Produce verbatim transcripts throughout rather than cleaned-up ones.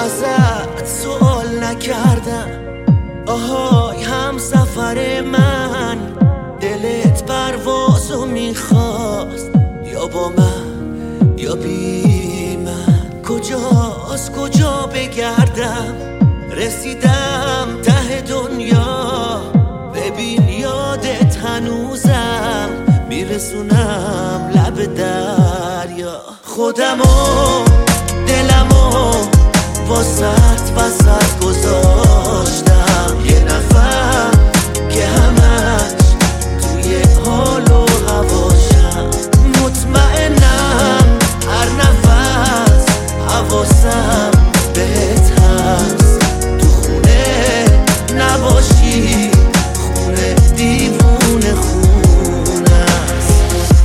ازت سوال نکردم، آهای هم سفر من، دلت پروازو میخواست یا با من یا بی من. کجاست کجا بگردم، رسیدم ته دنیا، ببین یادت هنوزم، میرسونم لب دریا. خودمو دلمو واسط وسط گذاشتم، یه نفر که همش توی حال و هواشم. مطمئنم هر نفس حواسم بهت هست، تو خونه نباشی خونه دیوونه خونه است.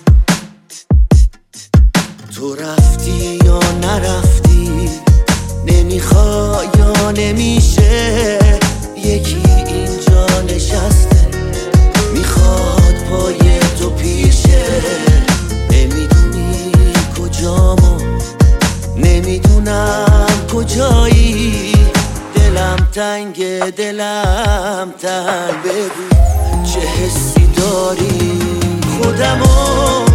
تو رفتی یا نرفتی، نمیخوای یا نمیشه، یکی اینجا نشسته میخواد پای تو پیشه. نمیدونی کجامو، نمیدونم کجایی، دلم تنگ دلم تنگ، بگو چه حسی داری. خودمو